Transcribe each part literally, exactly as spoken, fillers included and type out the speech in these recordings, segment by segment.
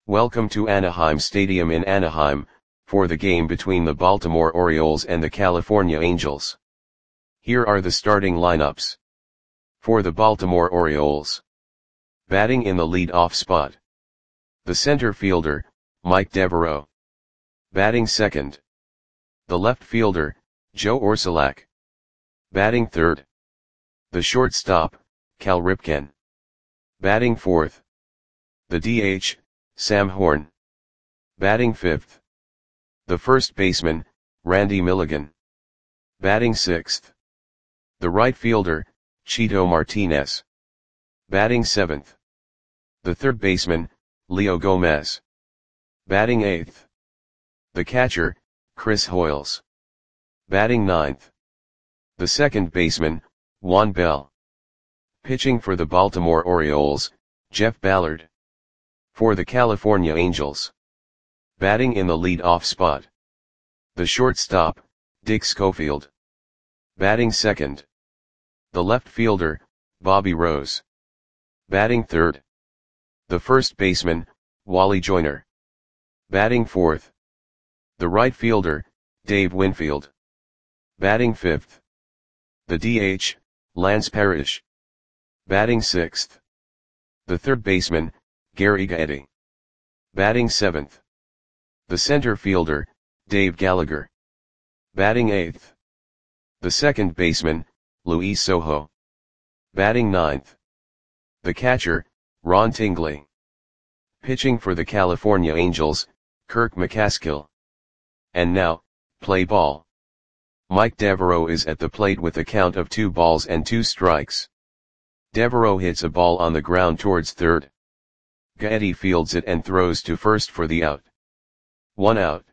Welcome to Anaheim Stadium in Anaheim, for the game between the Baltimore Orioles and the California Angels. Here are the starting lineups. For the Baltimore Orioles. Batting in the lead-off spot. The center fielder, Mike Devereaux. Batting second. The left fielder, Joe Orsulak. Batting third. The shortstop, Cal Ripken. Batting fourth. The D H, Sam Horn. Batting fifth. The first baseman, Randy Milligan. Batting sixth. The right fielder, Chito Martinez. Batting seventh. The third baseman, Leo Gomez. Batting eighth. The catcher, Chris Hoiles. Batting ninth. The second baseman, Juan Bell. Pitching for the Baltimore Orioles, Jeff Ballard. For the California Angels. Batting in the lead-off spot. The shortstop, Dick Schofield. Batting second. The left fielder, Bobby Rose. Batting third. The first baseman, Wally Joyner. Batting fourth. The right fielder, Dave Winfield. Batting fifth. The D H, Lance Parrish. Batting sixth. The third baseman, Gary Gaetti. Batting seventh. The center fielder, Dave Gallagher. Batting eighth. The second baseman, Luis Sojo. Batting ninth. The catcher, Ron Tingley. Pitching for the California Angels, Kirk McCaskill. And now, play ball. Mike Devereaux is at the plate with a count of two balls and two strikes. Devereaux hits a ball on the ground towards third. Gaetti fields it and throws to first for the out. One out.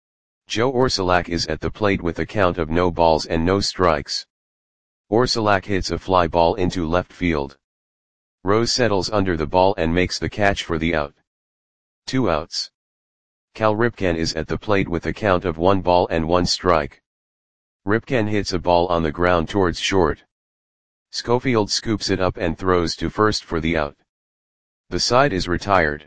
Joe Orsulak is at the plate with a count of no balls and no strikes. Orsulak hits a fly ball into left field. Rose settles under the ball and makes the catch for the out. Two outs. Cal Ripken is at the plate with a count of one ball and one strike. Ripken hits a ball on the ground towards short. Schofield scoops it up and throws to first for the out. The side is retired.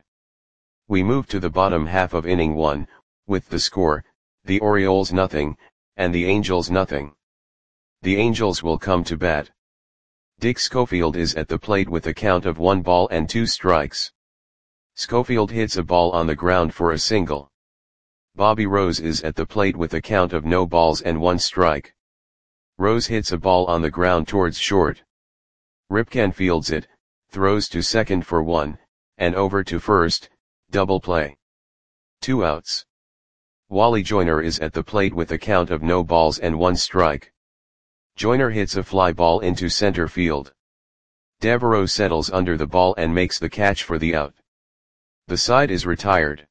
We move to the bottom half of inning one, with the score, the Orioles nothing, and the Angels nothing. The Angels will come to bat. Dick Schofield is at the plate with a count of one ball and two strikes. Schofield hits a ball on the ground for a single. Bobby Rose is at the plate with a count of no balls and one strike. Rose hits a ball on the ground towards short. Ripken fields it, throws to second for one, and over to first, double play. Two outs. Wally Joyner is at the plate with a count of no balls and one strike. Joyner hits a fly ball into center field. Devereaux settles under the ball and makes the catch for the out. The side is retired.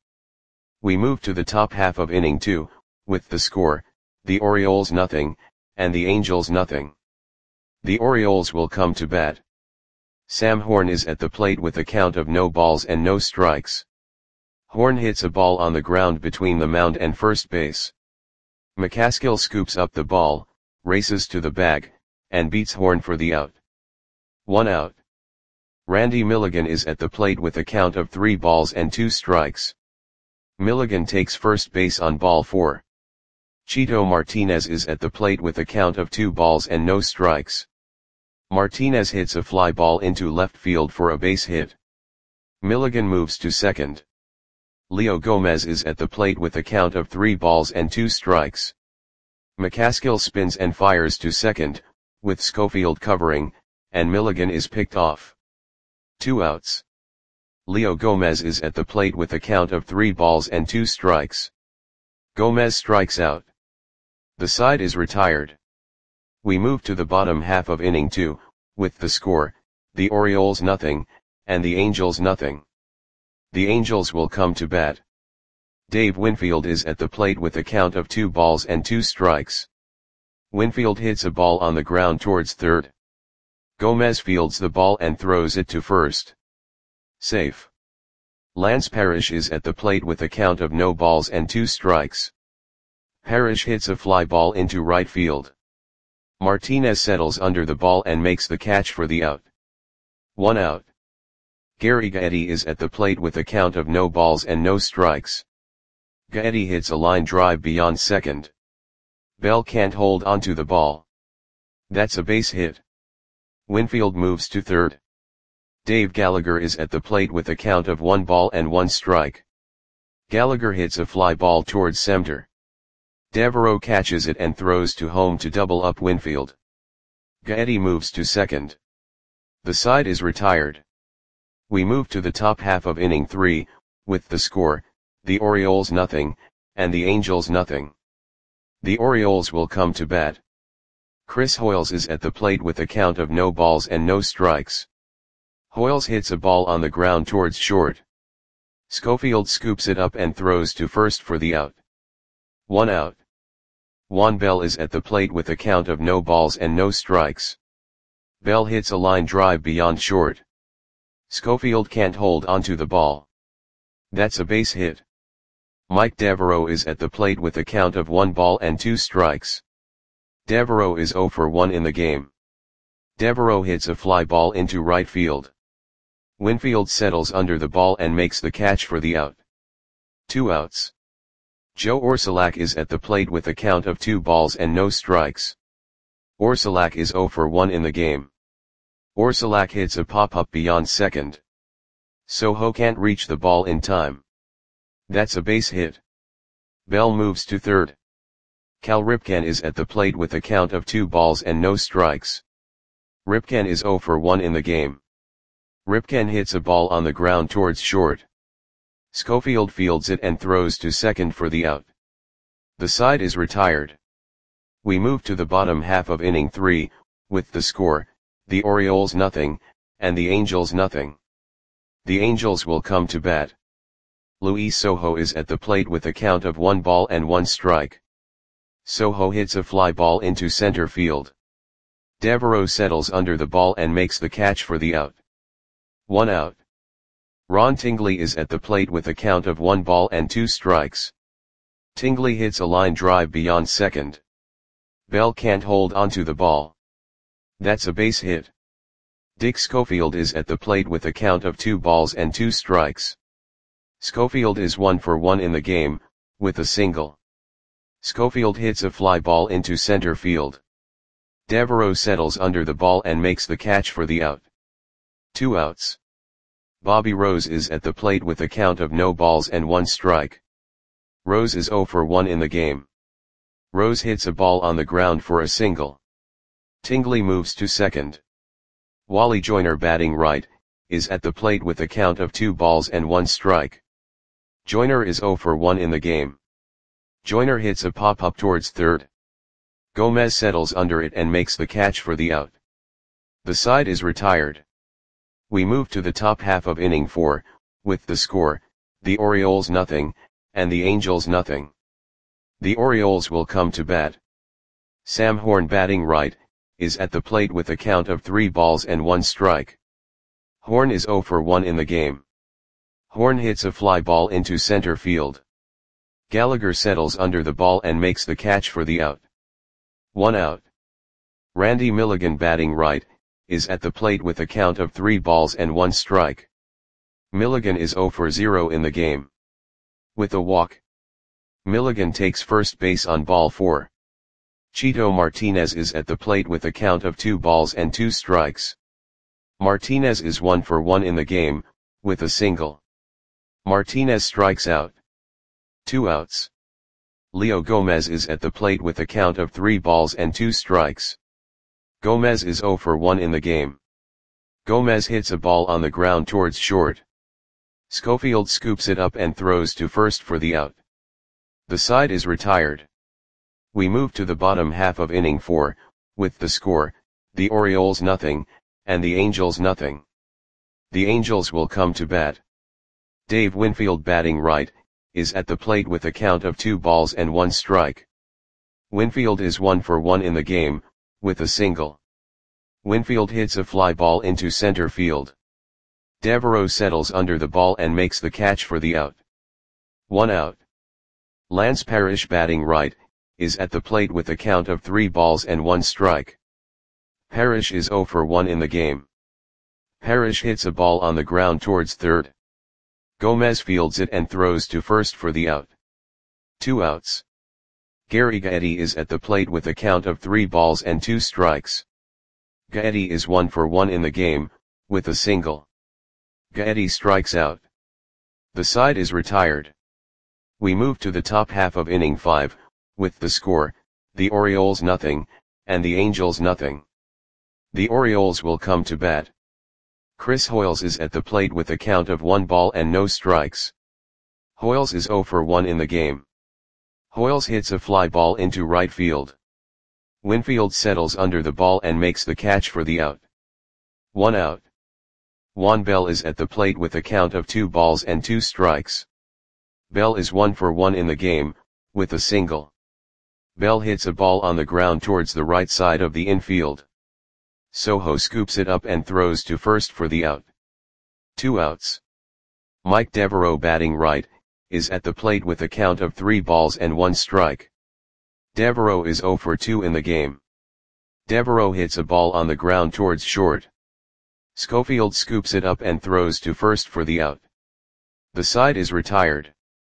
We move to the top half of inning two, with the score, the Orioles nothing, and the Angels nothing. The Orioles will come to bat. Sam Horn is at the plate with a count of no balls and no strikes. Horn hits a ball on the ground between the mound and first base. McCaskill scoops up the ball, races to the bag, and beats Horn for the out. One out. Randy Milligan is at the plate with a count of three balls and two strikes. Milligan takes first base on ball four. Chito Martinez is at the plate with a count of two balls and no strikes. Martinez hits a fly ball into left field for a base hit. Milligan moves to second. Leo Gomez is at the plate with a count of three balls and two strikes. McCaskill spins and fires to second, with Schofield covering, and Milligan is picked off. Two outs. Leo Gomez is at the plate with a count of three balls and two strikes. Gomez strikes out. The side is retired. We move to the bottom half of inning two, with the score, the Orioles nothing, and the Angels nothing. The Angels will come to bat. Dave Winfield is at the plate with a count of two balls and two strikes. Winfield hits a ball on the ground towards third. Gomez fields the ball and throws it to first. Safe. Lance Parrish is at the plate with a count of no balls and two strikes. Parrish hits a fly ball into right field. Martinez settles under the ball and makes the catch for the out. One out. Gary Gaetti is at the plate with a count of no balls and no strikes. Gaetti hits a line drive beyond second. Bell can't hold onto the ball. That's a base hit. Winfield moves to third. Dave Gallagher is at the plate with a count of one ball and one strike. Gallagher hits a fly ball towards center. Devereaux catches it and throws to home to double up Winfield. Gaetti moves to second. The side is retired. We move to the top half of inning three, with the score, the Orioles nothing, and the Angels nothing. The Orioles will come to bat. Chris Hoiles is at the plate with a count of no balls and no strikes. Hoiles hits a ball on the ground towards short. Schofield scoops it up and throws to first for the out. One out. Juan Bell is at the plate with a count of no balls and no strikes. Bell hits a line drive beyond short. Schofield can't hold onto the ball. That's a base hit. Mike Devereaux is at the plate with a count of one ball and two strikes. Devereaux is zero for one in the game. Devereaux hits a fly ball into right field. Winfield settles under the ball and makes the catch for the out. Two outs. Joe Orsulak is at the plate with a count of two balls and no strikes. Orsulak is zero for one in the game. Orsulak hits a pop-up beyond second. Soho can't reach the ball in time. That's a base hit. Bell moves to third. Cal Ripken is at the plate with a count of two balls and no strikes. Ripken is zero for one in the game. Ripken hits a ball on the ground towards short. Schofield fields it and throws to second for the out. The side is retired. We move to the bottom half of inning three, with the score, the Orioles nothing, and the Angels nothing. The Angels will come to bat. Luis Soho is at the plate with a count of one ball and one strike. Soho hits a fly ball into center field. Devereaux settles under the ball and makes the catch for the out. One out. Ron Tingley is at the plate with a count of one ball and two strikes. Tingley hits a line drive beyond second. Bell can't hold onto the ball. That's a base hit. Dick Schofield is at the plate with a count of two balls and two strikes. Schofield is one for one in the game, with a single. Schofield hits a fly ball into center field. Devereaux settles under the ball and makes the catch for the out. Two outs. Bobby Rose is at the plate with a count of no balls and one strike. Rose is zero for one in the game. Rose hits a ball on the ground for a single. Tingley moves to second. Wally Joyner, batting right, is at the plate with a count of two balls and one strike. Joyner is zero for one in the game. Joyner hits a pop-up towards third. Gomez settles under it and makes the catch for the out. The side is retired. We move to the top half of inning four, with the score, the Orioles nothing, and the Angels nothing. The Orioles will come to bat. Sam Horn, batting right, is at the plate with a count of three balls and one strike. Horn is zero for one in the game. Horn hits a fly ball into center field. Gallagher settles under the ball and makes the catch for the out. One out. Randy Milligan, batting right, is at the plate with a count of three balls and one strike. Milligan is zero for zero in the game. With a walk. Milligan takes first base on ball four. Chito Martinez is at the plate with a count of two balls and two strikes. Martinez is one for one in the game, with a single. Martinez strikes out. Two outs. Leo Gomez is at the plate with a count of three balls and two strikes. Gomez is zero for one in the game. Gomez hits a ball on the ground towards short. Schofield scoops it up and throws to first for the out. The side is retired. We move to the bottom half of inning four, with the score, the Orioles nothing, and the Angels nothing. The Angels will come to bat. Dave Winfield, batting right, is at the plate with a count of two balls and one strike. Winfield is one for one in the game, with a single. Winfield hits a fly ball into center field. Devereaux settles under the ball and makes the catch for the out. One out. Lance Parrish, batting right, is at the plate with a count of three balls and one strike. Parrish is zero for one in the game. Parrish hits a ball on the ground towards third. Gomez fields it and throws to first for the out. Two outs. Gary Gaetti is at the plate with a count of three balls and two strikes. Gaetti is one for one in the game, with a single. Gaetti strikes out. The side is retired. We move to the top half of inning five, with the score, the Orioles nothing, and the Angels nothing. The Orioles will come to bat. Chris Hoiles is at the plate with a count of one ball and no strikes. Hoiles is oh for one in the game. Hoiles hits a fly ball into right field. Winfield settles under the ball and makes the catch for the out. One out. Juan Bell is at the plate with a count of two balls and two strikes. Bell is one for one in the game, with a single. Bell hits a ball on the ground towards the right side of the infield. Soho scoops it up and throws to first for the out. Two outs. Mike Devereaux, batting right, is at the plate with a count of three balls and one strike. Devereaux is oh for two in the game. Devereaux hits a ball on the ground towards short. Schofield scoops it up and throws to first for the out. The side is retired.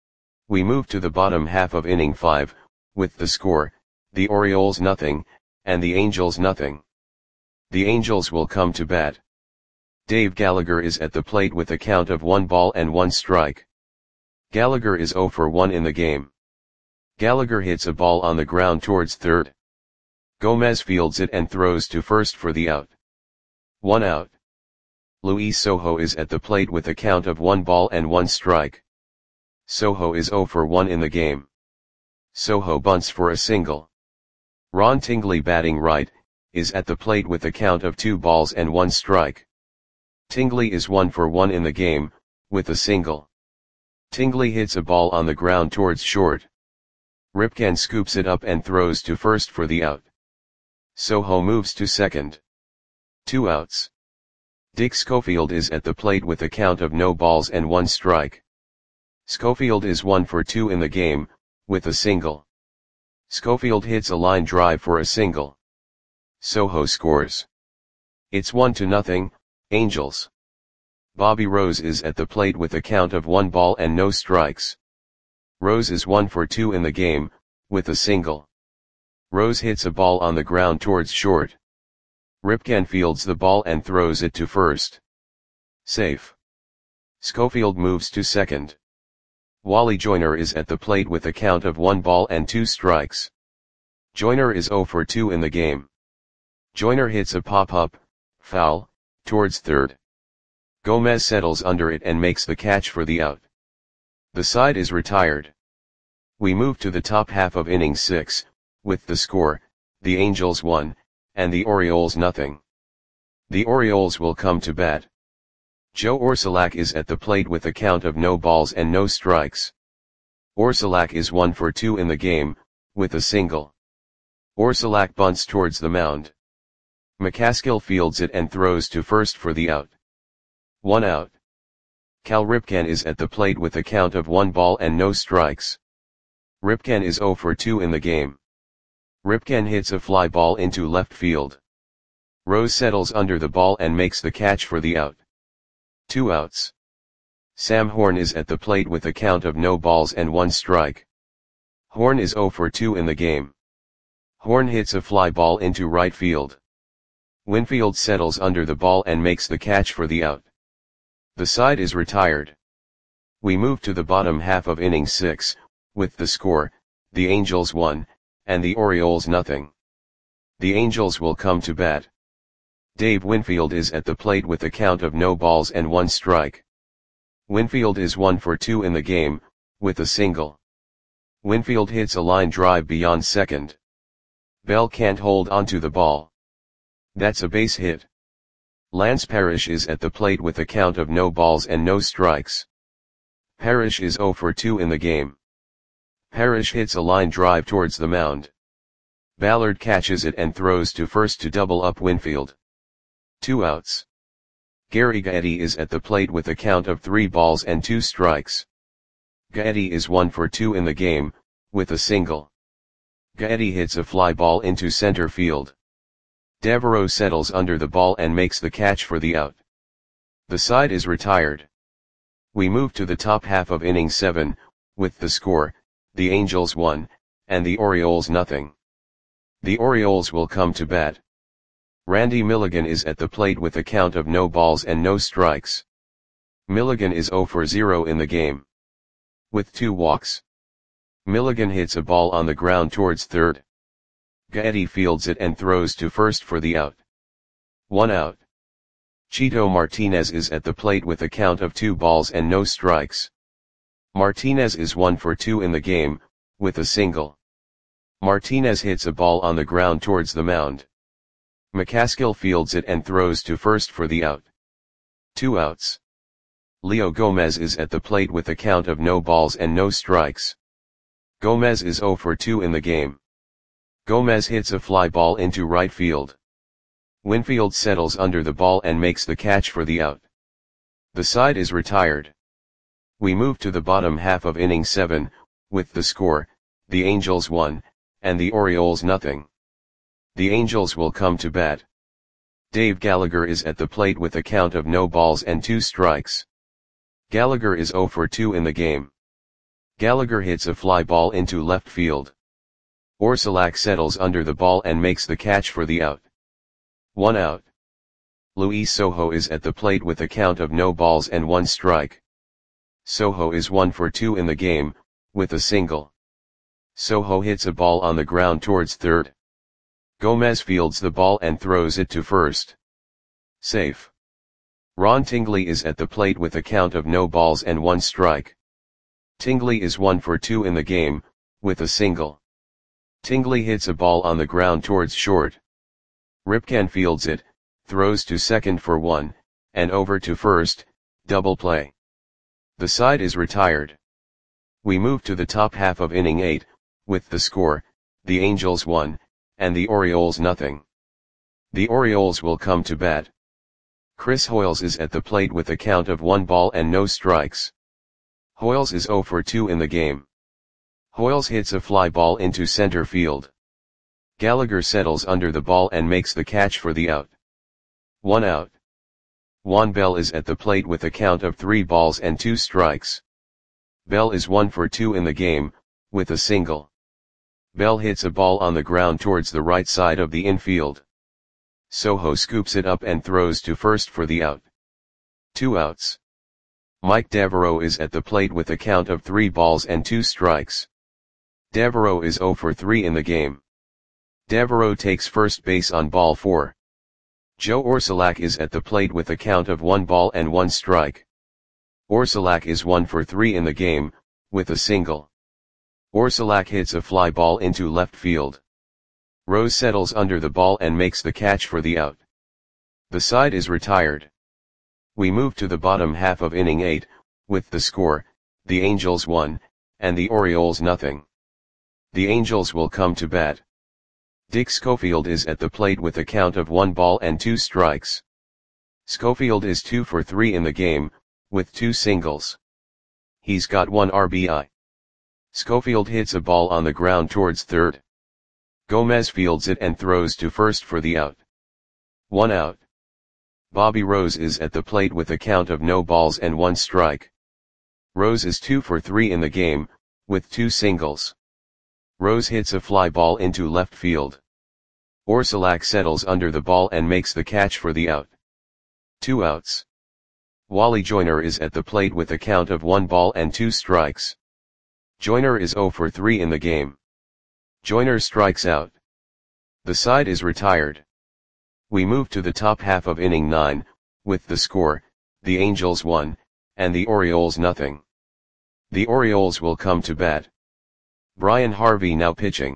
We move to the bottom half of inning five, with the score, the Orioles nothing, and the Angels nothing. The Angels will come to bat. Dave Gallagher is at the plate with a count of one ball and one strike. Gallagher is oh for one in the game. Gallagher hits a ball on the ground towards third. Gomez fields it and throws to first for the out. One out. Luis Soho is at the plate with a count of one ball and one strike. Soho is oh for one in the game. Soho bunts for a single. Ron Tingley, batting right, is at the plate with a count of two balls and one strike. Tingley is one for one in the game, with a single. Tingley hits a ball on the ground towards short. Ripken scoops it up and throws to first for the out. Soho moves to second. Two outs. Dick Schofield is at the plate with a count of no balls and one strike. Schofield is one for two in the game, with a single. Schofield hits a line drive for a single. Soho scores. It's one to nothing, Angels. Bobby Rose is at the plate with a count of one ball and no strikes. Rose is one for two in the game, with a single. Rose hits a ball on the ground towards short. Ripken fields the ball and throws it to first. Safe. Schofield moves to second. Wally Joyner is at the plate with a count of one ball and two strikes. Joyner is oh for two in the game. Joyner hits a pop-up, foul, towards third. Gomez settles under it and makes the catch for the out. The side is retired. We move to the top half of inning six, with the score, the Angels one, and the Orioles nothing. The Orioles will come to bat. Joe Orsulak is at the plate with a count of no balls and no strikes. Orsulak is one for two in the game, with a single. Orsulak bunts towards the mound. McCaskill fields it and throws to first for the out. One out. Cal Ripken is at the plate with a count of one ball and no strikes. Ripken is oh for two in the game. Ripken hits a fly ball into left field. Rose settles under the ball and makes the catch for the out. Two outs. Sam Horn is at the plate with a count of no balls and one strike. Horn is oh for two in the game. Horn hits a fly ball into right field. Winfield settles under the ball and makes the catch for the out. The side is retired. We move to the bottom half of inning six, with the score, the Angels one, and the Orioles nothing. The Angels will come to bat. Dave Winfield is at the plate with a count of no balls and one strike. Winfield is one for two in the game, with a single. Winfield hits a line drive beyond second. Bell can't hold onto the ball. That's a base hit. Lance Parrish is at the plate with a count of no balls and no strikes. Parrish is oh for two in the game. Parrish hits a line drive towards the mound. Ballard catches it and throws to first to double up Winfield. Two outs. Gary Gaetti is at the plate with a count of three balls and two strikes. Gaetti is one for two in the game, with a single. Gaetti hits a fly ball into center field. Devereaux settles under the ball and makes the catch for the out. The side is retired. We move to the top half of inning seven, with the score, the Angels one, and the Orioles nothing. The Orioles will come to bat. Randy Milligan is at the plate with a count of no balls and no strikes. Milligan is zero for zero in the game. With two walks. Milligan hits a ball on the ground towards third. Gaetti fields it and throws to first for the out. One out. Chito Martinez is at the plate with a count of two balls and no strikes. Martinez is one for two in the game, with a single. Martinez hits a ball on the ground towards the mound. McCaskill fields it and throws to first for the out. Two outs. Leo Gomez is at the plate with a count of no balls and no strikes. Gomez is zero for two in the game. Gomez hits a fly ball into right field. Winfield settles under the ball and makes the catch for the out. The side is retired. We move to the bottom half of inning seven, with the score, the Angels one, and the Orioles nothing. The Angels will come to bat. Dave Gallagher is at the plate with a count of no balls and two strikes. Gallagher is zero for two in the game. Gallagher hits a fly ball into left field. Orsulak settles under the ball and makes the catch for the out. One out. Luis Sojo is at the plate with a count of no balls and one strike. Sojo is one for two in the game, with a single. Sojo hits a ball on the ground towards third. Gomez fields the ball and throws it to first. Safe. Ron Tingley is at the plate with a count of no balls and one strike. Tingley is one for two in the game, with a single. Tingley hits a ball on the ground towards short. Ripken fields it, throws to second for one, and over to first, double play. The side is retired. We move to the top half of inning eight, with the score, the Angels one, and the Orioles nothing. The Orioles will come to bat. Chris Hoiles is at the plate with a count of one ball and no strikes. Hoiles is zero for two in the game. Hoiles hits a fly ball into center field. Gallagher settles under the ball and makes the catch for the out. One out. Juan Bell is at the plate with a count of three balls and two strikes. Bell is one for two in the game, with a single. Bell hits a ball on the ground towards the right side of the infield. Sojo scoops it up and throws to first for the out. Two outs. Mike Devereaux is at the plate with a count of three balls and two strikes. Devereaux is zero for three in the game. Devereaux takes first base on ball four. Joe Orsulak is at the plate with a count of one ball and one strike. Orsulak is one for three in the game, with a single. Orsulak hits a fly ball into left field. Rose settles under the ball and makes the catch for the out. The side is retired. We move to the bottom half of inning eight, with the score, the Angels one, and the Orioles nothing. The Angels will come to bat. Dick Schofield is at the plate with a count of one ball and two strikes. Schofield is two for three in the game, with two singles. He's got one R B I. Schofield hits a ball on the ground towards third. Gomez fields it and throws to first for the out. One out. Bobby Rose is at the plate with a count of no balls and one strike. Rose is two for three in the game, with two singles. Rose hits a fly ball into left field. Orsulak settles under the ball and makes the catch for the out. Two outs. Wally Joyner is at the plate with a count of one ball and two strikes. Joyner is zero for three in the game. Joyner strikes out. The side is retired. We move to the top half of inning nine, with the score, the Angels one, and the Orioles nothing. The Orioles will come to bat. Brian Harvey now pitching.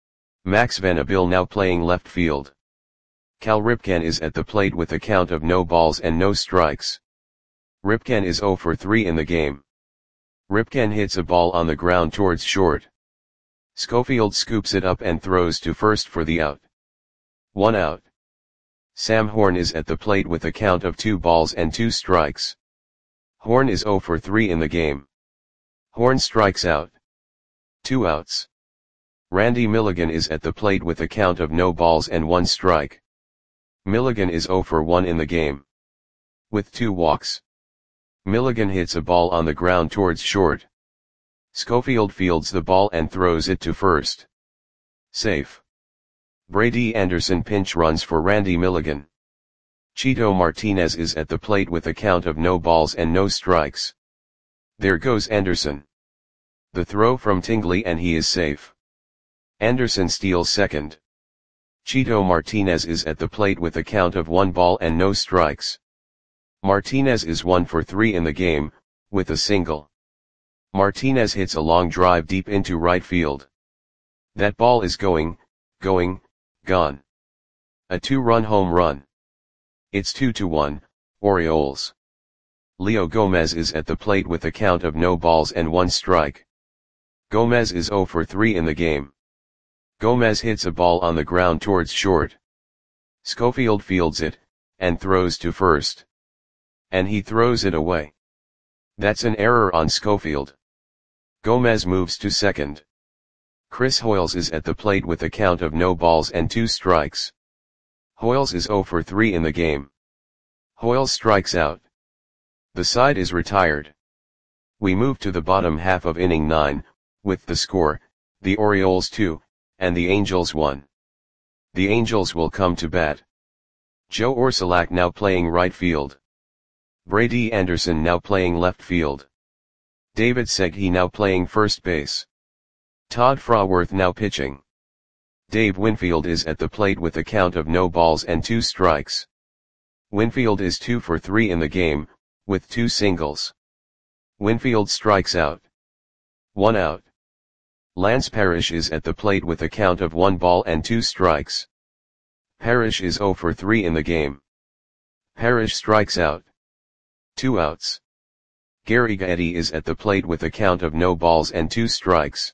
Max Venable now playing left field. Cal Ripken is at the plate with a count of no balls and no strikes. Ripken is zero for three in the game. Ripken hits a ball on the ground towards short. Schofield scoops it up and throws to first for the out. One out. Sam Horn is at the plate with a count of two balls and two strikes. Horn is zero for three in the game. Horn strikes out. Two outs. Randy Milligan is at the plate with a count of no balls and one strike. Milligan is zero for one in the game. with two walks. Milligan hits a ball on the ground towards short. Schofield fields the ball and throws it to first. Safe. Brady Anderson pinch runs for Randy Milligan. Chito Martinez is at the plate with a count of no balls and no strikes. There goes Anderson. The throw from Tingley and he is safe. Anderson steals second. Chito Martinez is at the plate with a count of one ball and no strikes. Martinez is one for three in the game, with a single. Martinez hits a long drive deep into right field. That ball is going, going, gone. A two-run home run. It's two to one, Orioles. Leo Gomez is at the plate with a count of no balls and one strike. Gomez is zero for three in the game. Gomez hits a ball on the ground towards short. Schofield fields it, and throws to first. And he throws it away. That's an error on Schofield. Gomez moves to second. Chris Hoiles is at the plate with a count of no balls and two strikes. Hoiles is zero for three in the game. Hoiles strikes out. The side is retired. We move to the bottom half of inning nine, with the score, the Orioles two, and the Angels one. The Angels will come to bat. Joe Orsulak now playing right field. Brady Anderson now playing left field. David Segui now playing first base. Todd Fraworth now pitching. Dave Winfield is at the plate with a count of no balls and two strikes. Winfield is two for three in the game, with two singles. Winfield strikes out. One out. Lance Parrish is at the plate with a count of one ball and two strikes. Parrish is zero for three in the game. Parrish strikes out. Two outs. Gary Gaetti is at the plate with a count of no balls and two strikes.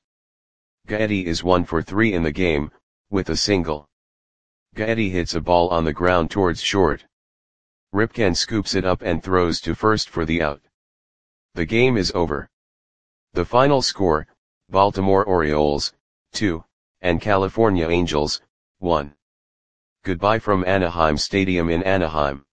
Gaetti is one for three in the game, with a single. Gaetti hits a ball on the ground towards short. Ripken scoops it up and throws to first for the out. The game is over. The final score, Baltimore Orioles, two, and California Angels, one. Goodbye from Anaheim Stadium in Anaheim.